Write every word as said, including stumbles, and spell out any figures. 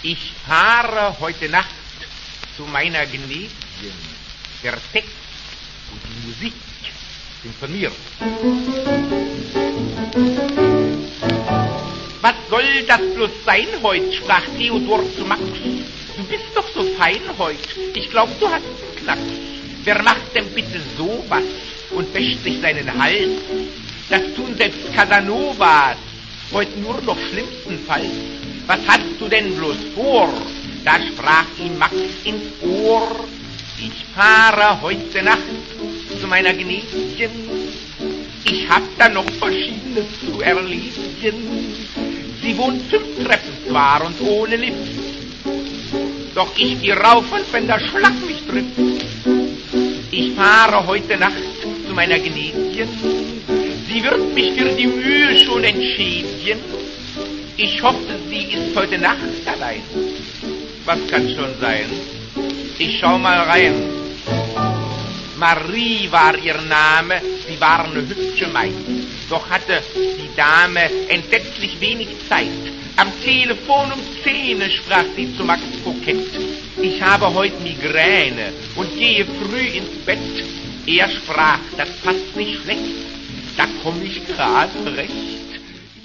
Ich fahre heute Nacht zu meiner Gnädigen. Der Text und die Musik sind von mir. Was soll das bloß sein heut, sprach Theodor zu Max. Du bist doch so fein heut, ich glaub, du hast einen Knacks. Wer macht denn bitte sowas und wäscht sich seinen Hals? Das tun selbst Casanovas, heut nur noch schlimmstenfalls. Was hast du denn bloß vor? Da sprach ihm Max ins Ohr. Ich fahre heute Nacht zu meiner Gnädigen. Ich hab da noch Verschiedenes zu erledigen. Sie wohnt fünf Treppen zwar und ohne Lift, doch ich geh rauf und wenn der Schlag mich trifft. Ich fahre heute Nacht zu meiner Gnädigen. Sie wird mich für die Mühe schon entschädigen. Ich hoffe, sie ist heute Nacht allein. Was kann schon sein? Ich schau mal rein. Marie war ihr Name, sie war eine hübsche Maid. Doch hatte die Dame entsetzlich wenig Zeit. Am Telefon um Zähne sprach sie zu Max kokett. Ich habe heut Migräne und gehe früh ins Bett. Er sprach, das passt nicht schlecht, da komm ich gerade recht.